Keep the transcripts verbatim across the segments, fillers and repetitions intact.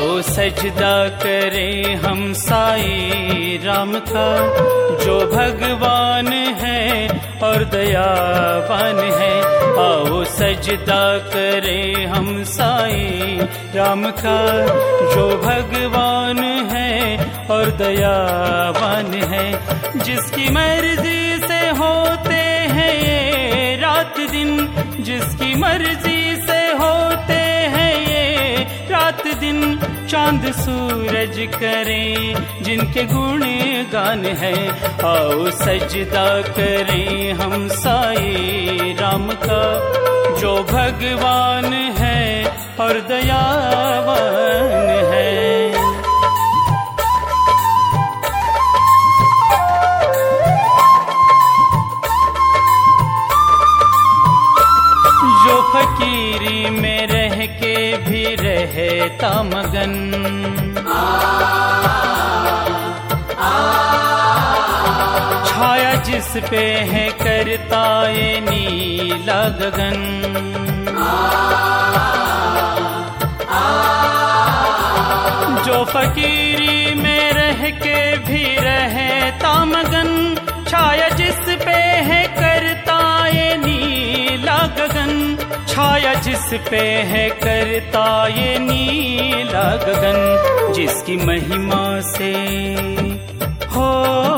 आओ सजदा करें हम साईं राम का, जो भगवान है और दयावान है। आओ सजदा करें हम साईं राम का, जो भगवान है और दयावान है। जिसकी मर्जी से होते हैं ये रात दिन, जिसकी मर्जी से होते हैं ये रात दिन। चांद सूरज करें जिनके गुण गान है, आओ सजदा करें हम साईं राम का, जो भगवान है और दयावान है। जो फकीरी में रह के भी रहता मगन, छाया जिस पे है करता ये नीला गगन। जो फकीरी में रह के भी रहता मगन, छाया जिस पे है करता ये नीला गगन। छाया जिस पे है करता ये नीला गगन। जिसकी महिमा से हो,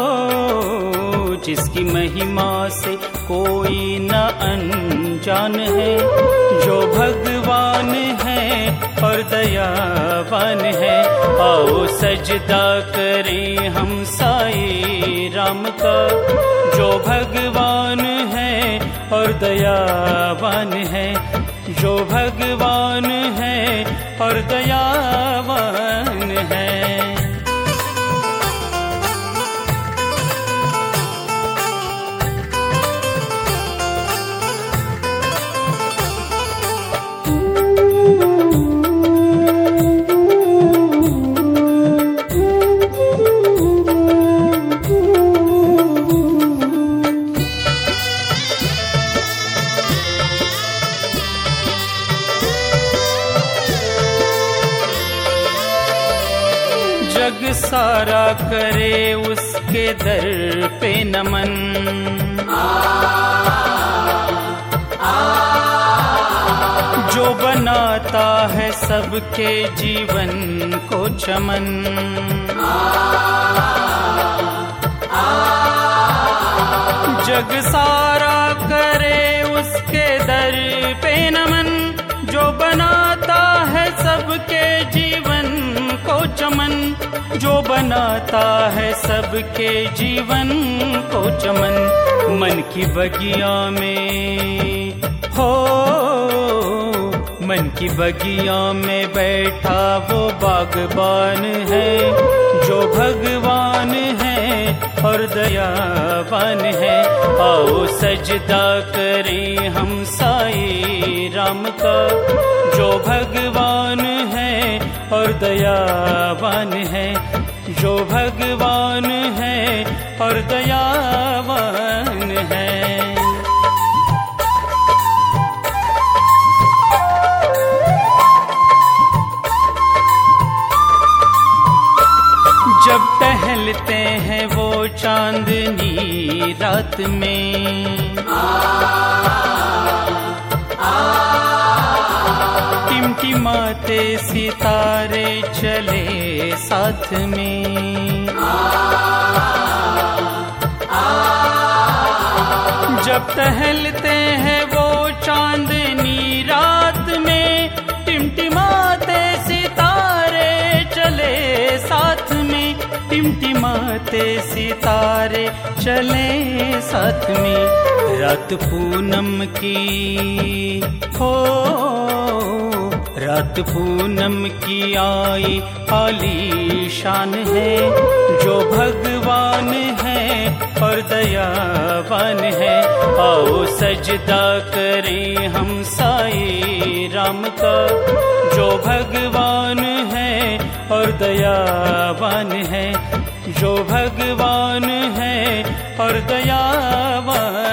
जिसकी महिमा से कोई न अनजान है, जो भगवान है और दयावान है। आओ सजदा करें हम साईं राम का, जो भगवान है और दयावान है, जो भगवान है और दयावान है। जग सारा करे उसके दर पे नमन, जो बनाता है सबके जीवन को चमन। जग सारा करे उसके दर पे नमन, जो बनाता है सबके जीवन को चमन। जो बनाता है सबके जीवन को चमन। मन की बगिया में हो, मन की बगिया में बैठा वो बागबान है, जो भगवान है और दयावान है। आओ सजदा करें हम साईं राम का, जो भगवान है और दयावान है, जो भगवान है और दयावान है। जब टहलते हैं वो चांदनी रात में, टिमटिमाते सितारे चले साथ में। जब टहलते हैं वो चांदनी रात में, टिमटिमाते सितारे चले साथ में। टिमटिमाते सितारे चले साथ में। रात पूनम की हो, रात पूनम की आई आलीशान है, जो भगवान है और दयावान है। आओ सजदा करें हम साईं राम का, जो भगवान है और दयावान है, जो भगवान है और दयावान